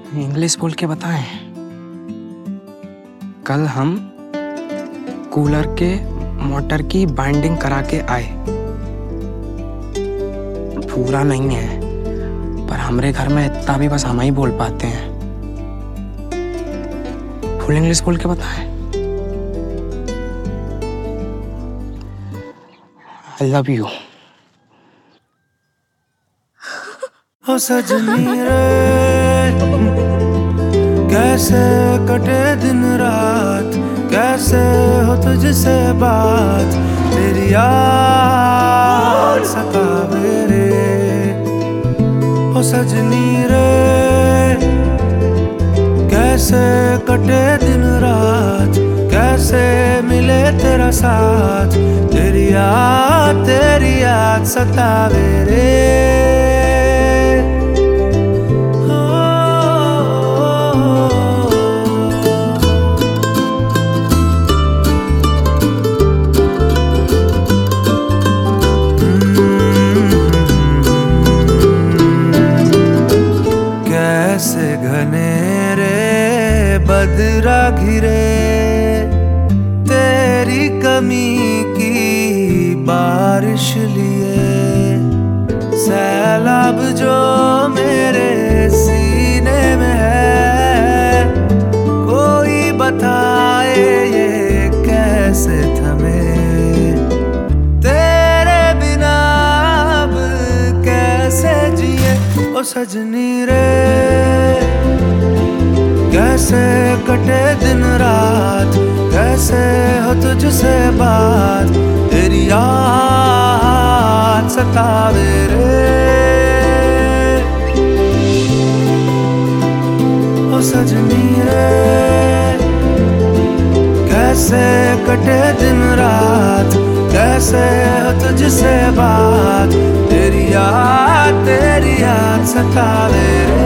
English बोल के बताएं। कल हम कूलर के मोटर की बाइंडिंग करा के आए। पूरा नहीं है, पर हमरे घर में इतना भी बस हम ही बोल पाते हैं। फुल इंग्लिश बोल के बताएं। I love you. ओ सजनी रे, कैसे कटे दिन रात, कैसे हो तुझसे बात, तेरी याद सतावे रे। ओ सजनी रे, कैसे कटे दिन रात, कैसे मिले तेरा साथ, तेरी याद सतावे रे। कैसे घनेरे बदरा घिरे, तेरी कमी की बारिश लिए, सैलाब जो मेरे सीने में है, कोई बताए ये कैसे थमे, तेरे बिना अब कैसे जिए। ओ सजनी रे, कैसे कटे दिन रात, कैसे हो तुझसे बात, तेरी याद सतावे रे। ओ सजनी रे, कैसे कटे दिन रात, कैसे हो तुझसे बात, तेरी याद सतावे रे।